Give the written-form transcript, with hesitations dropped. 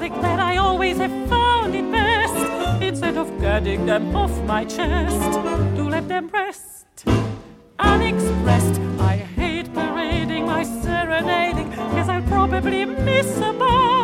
declare I always have found it best, instead of gadding them off my chest, to let them rest unexpressed. I hate parading my serenading, 'cause I'll probably miss a bar.